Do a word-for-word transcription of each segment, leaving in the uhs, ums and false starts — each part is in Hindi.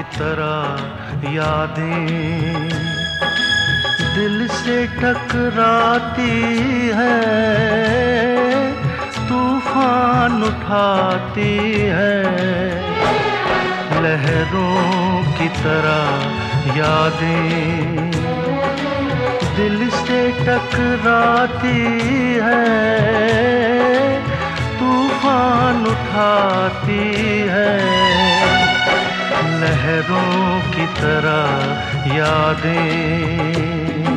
तरह यादें दिल से टकराती है, तूफान उठाती है। लहरों की तरह यादें दिल से टकराती है, तूफान उठाती है। लहरों की तरह यादें।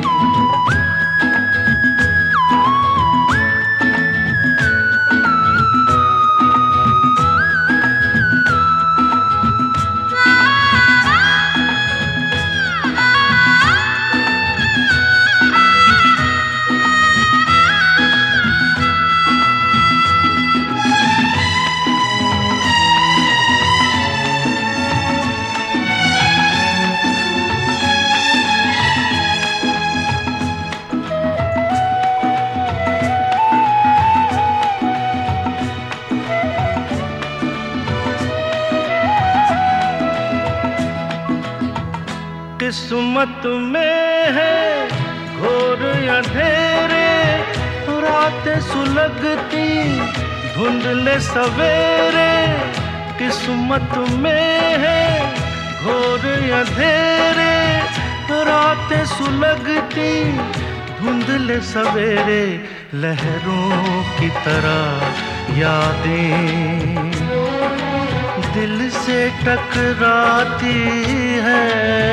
किस्मत में है घोर अंधेरे, रातें सुलगती धुंधले सवेरे। किस्मत में है घोर अंधेरे, रातें सुलगती धुंधले सवेरे। लहरों की तरह यादें दिल से टकराती है,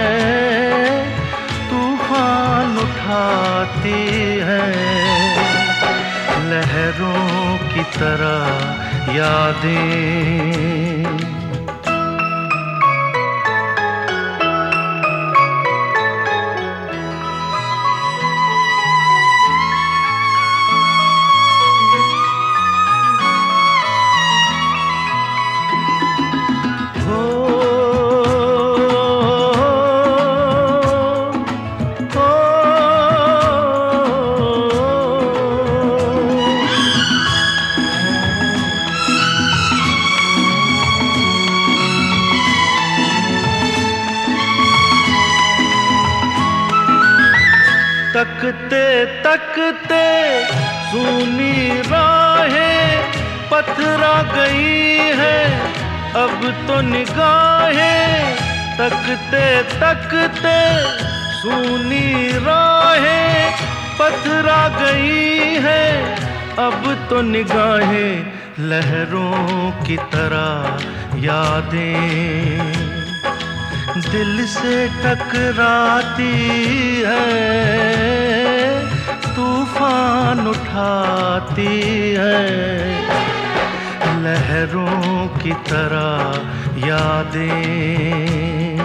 तूफान उठाती है। लहरों की तरह यादें। तकते तकते सूनी राहें पथरा गई है अब तो निगाहें। तकते तकते सूनी राहें पथरा गई है अब तो निगाहें। लहरों की तरह यादें दिल से टकराती है, तूफान उठाती है। लहरों की तरह यादें।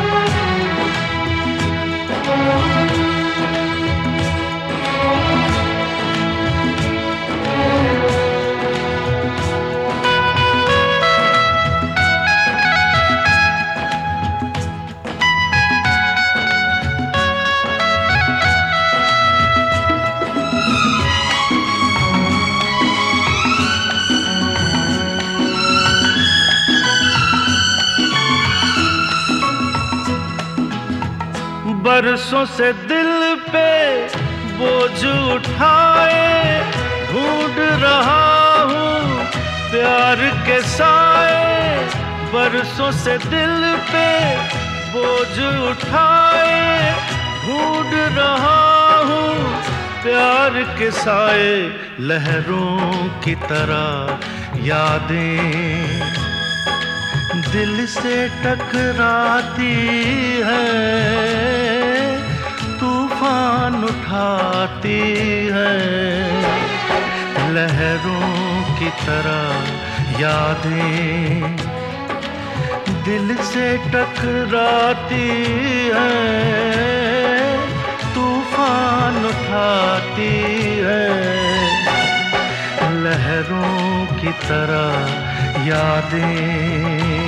बरसों से दिल पे बोझ उठाए ढूंढ रहा हूँ प्यार के साए। बरसों से दिल पे बोझ उठाए ढूंढ रहा हूँ प्यार के साए। लहरों की तरह यादें दिल से टकराती है, तूफान उठाती है। लहरों की तरह यादें दिल से टकराती है, तूफान उठाती है। लहरों की तरह यादें।